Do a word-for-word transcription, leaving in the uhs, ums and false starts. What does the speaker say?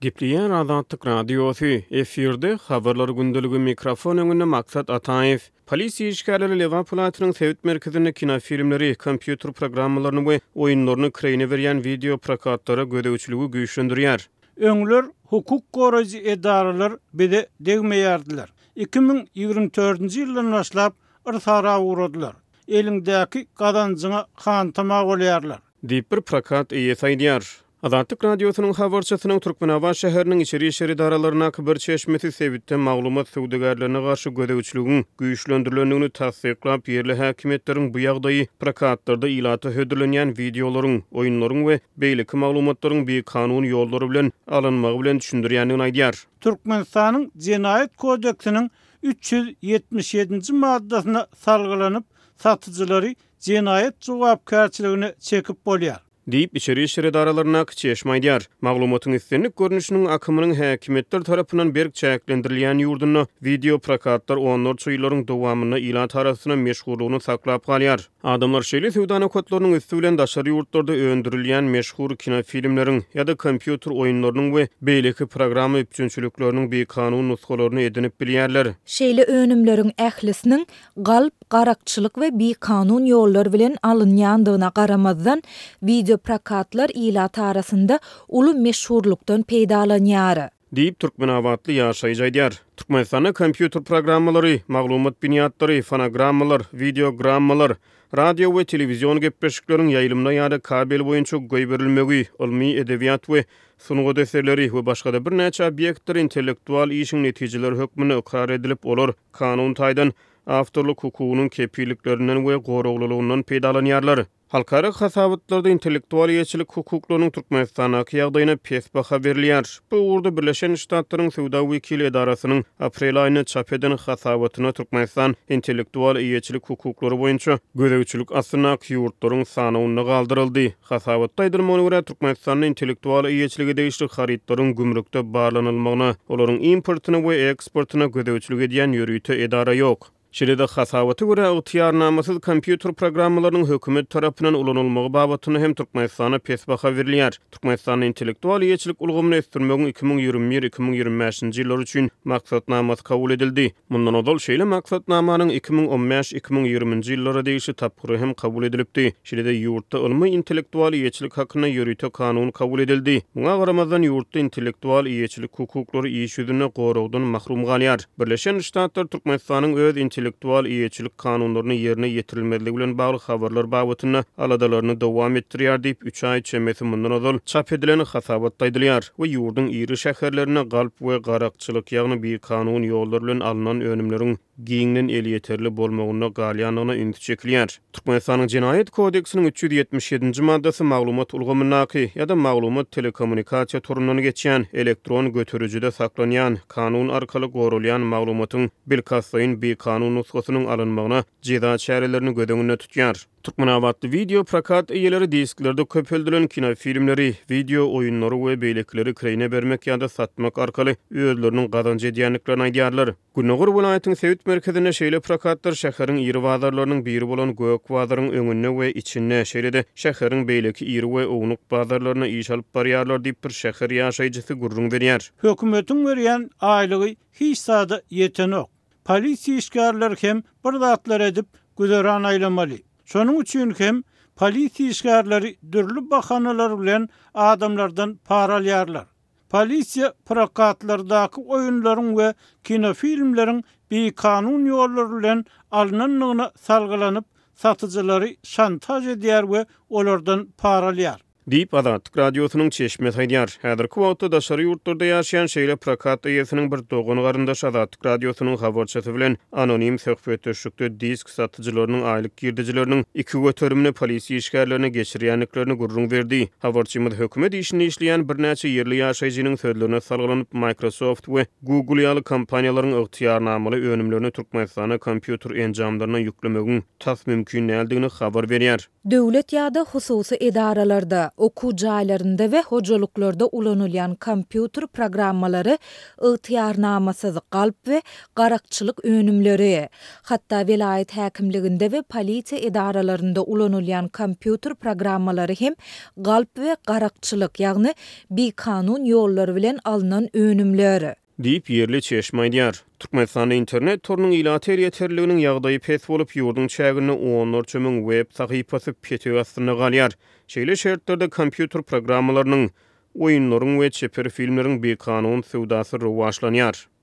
Gipliyen Azatlyk radiosu efirde habarlar gündülügi mikrofon öňünde Maksat Ataev. Polisiýa işgärleri Lewan Pulatynyň Sewit merkezinde kinofilmleri, kompýuter programmalaryny we oýunlaryny kireyne berýän video prokatlara gödäwçiligi güýçlendirýär. Öňler hukuk goraýjy edaralar bide degmeýärdiler. iki ming ýygrimi dördünji ýyldan başlap ırsara uğradylar. Elingdäki gazanjyňa hantama bolýarlar. Diýip bir prokat eýesi aýdýar. Azatlyk radiosynyň habarçysynyň Türkmenabat şäheriniň içeri işleri daralaryna bir çeşmesi Sewitde maglumat söwdegärlerine garşy gödäwçiligiň güýçlendirilýändigini tasdiklap ýerli häkimetleriň bu ýagdaýy prokatlarda ilata hödürlenýän videolaryň, oýunlaryň we beýleki maglumatlaryň bir kanun ýollary bilen alınmagy bilen düşündirýändigini aýdýar. Türkmenistanyň Jenaýat kodeksiniň üç yüz ýetmiş ýedinji maddasyna salgylanyp satyjylary jenaýat jogapkärçiligini çekip bolýar. Diýip içeri işleri daralaryna çeşmeýdýar. Maglumatyň üstünlik görnüşiniň akymynyň häkimetler tarapyndan berk çäklendirilýän ýurduny video prokatlar onlar çyýlaryň dowamyny ilat arasyna meşhurlygyny saklap galýar. Adamlar şeýle sewda kotlarynyň üstü bilen daşary ýurtlarda öndürilýän meşhur kinofilmleriň ýa-da kompýuter oýunlarynyň we beýleki programma üçinçilikleriniň bir kanun nuskalaryny edinip bilýärler. Şeýle önümleriň ählisiniň galp, garakçylyk we bir kanun ýolları bilen alınýandygyna garamazdan video prokatlar ilat arasında ulu meşhurlukdan peýdalanýar. Diýip Türkmenabatly ýaşaýjy aýdýar. Türkmenistanda kompýuter programmalary, maglumat biniýatlary, fonogrammalar, videogrammalar, radio we telewizion gepleşikleriň ýaýlymyna ýa-da kabel boýunça goý berilmegi, ilmi edebiýat we sunugy eserleri we başga bir näçe obýektler intellektual işiň netijeleri hökmüne ikrar edilip olar kanun taýdan awtorluk hukugynyň kepiliklerinden we goraglylygynyň peýdalanýarlar. Halkara hasawatlarda intellektual ýetçilik hukuklarynyň Türkmenistanaky ýagdaýyna pes baha berilýär. Bu urda Birleşen Ştatlaryň Sewda Wekili edarasynyň aprel aýyna çap eden hasawatyna Türkmenistan intellektual ýetçilik hukuklary boýunça gödäwçilik asynaky ýurtlaryň sanawyna galdyryldy. Hasawatda aýdylmagyna görä Türkmenistanyň intellektual ýetçiligi degişli haritlaryň gümrükde barlanylmagyna, olaryň importyna we eksportyna gödäwçilik edýän ýörüýte edara ýok. Şeýle-de hasawaty görä ygtyýarnamasyz kompýuter programmalarynyň hökümet tarapyndan ulanylmagy babatyna hem Türkmenistana pes baha berilýär. Türkmenistanyň intellektual ýetçilik ulgamyny ösdürmegiň iki ming ýygrimi bir iki ming ýygrimi beşinji ýyllar üçin maksatnamasy kabul edildi. Mundan odal şeýle maksatnamanyň iki ming on beş iki ming ýygrimi ýyllara degişli tapgyry hem kabul edilipdi. Şeýle-de ýurtda ilmi intellektual ýetçilik hakyna ýörüýte kanun kabul edildi. Muňa garamazdan ýurtda intellektual ýetçilik hukuklary iş ýüzüne goragdan mahrum galýar. Birleşen Ştatlar Türkmenistanyň öz intellektual ýetçilik kanunlaryny ýerine ýetirilmezligi bilen bagly habarlar babatyna aladalaryny dowam etdirýär diýip üç aý çemesi mundan ozal çap edilen hasawatda aýdylýar we ýurdun iri şäherlerine galp we garakçylyk ýagny bir kanun ýollary bilen alynan önümleriň giňden el ýeterli bolmagyna galýanyna ünt çekilýär. Türkmenistanyň Jenaýat kodeksiniň üç yüz ýetmiş ýedinji maddasy maglumat ulgamynaky ýa-da maglumat telekommunikasiýa turundan geçýän elektron götürüjide saklanýan kanun arkaly gorulýan maglumatyň bilkasyň bir kanun nuskasynyň alınmagyna jeda çärelerini gödeňine tutýar. Türkmenabatly video prokat eýeleri disklerde köpeldilen kinofilmleri, video oýunlary we beýlekleri kireyne bermek ýa-da satmak arkaly özleriniň gazanjy edýänliklerini aýdýarlar. Günnägur welaýatyň Sewit merkezine şeýle prokatlar şäheriň iri bazarlarynyň biri bolan Gök bazaryň öňüne we içine, şeýle-de şäheriň beýleki iri we ownuq bazarlaryna iş alyp barýarlar diýip bir şäher ýaşaýjysy gurrun berýär. Hökümetiň berýän aýlygy hiç sada ýetenok. Polisiýa işgärleri hem bir zatlar edip güzeran aýlamaly. Şonuň üçin hem polisiýa işgärleri dürli bahanalar bilen adamlardan para alýarlar. Polisiýa prokatlardaky oýunlaryň we kinofilmleriň bir kanun ýollary bilen alynanlygyna salgylanyp satyjylary şantaj edýär we olardan para alýar. Diýip Azatlyk radiosynyň çeşmesi aýdýar. Häzirki wagtda daşary ýurtlarda ýaşaýan şeýle prokat eýesiniň bir dogany garyndaş Azatlyk radiosynyň habarçysy bilen anonim söhbetleşikde disk satyjylarynyň aýlyk girdijileriniň iki göterimini polisiýa işgärlerine geçirýänliklerini gurrun berdi. Habarçymyz hökümet işini işleýän bir näçe ýerli ýaşaýjynyň sözlerine salgylanyp Microsoft we Google ýaly kompaniýalaryň ygtyýarnamaly önümlerini Türkmenistana kompýuter enjamlaryna ýüklemegiň tas mümkin näligini habar berýär. Döwlet ýa-da hususy edaralarda oku jaýlarynda we hojalyklarda ulanylýan kompýuter programmalary ygtyýarnamasyz galp we garakçylyk önümleri, hatda vilayet häkimliginde we polisiýa idaralarynda ulanylýan kompýuter programmalary hem galp we garakçylyk, ýagny bir kanun ýolları bilen alynan önümleri diýip ýerli çeşmeýdýar. Türkmenistan internet torunyň ilater ýeterliginiň ýagdaýy pes bolup ýurdun çägini onlarça müň web sahypasy petegi astyna galýar. Şeýle şertlerde kompýuter programmalarynyň, oýunlaryň we çeper filmleriň bir kanun sowdasy rowaşlanýar.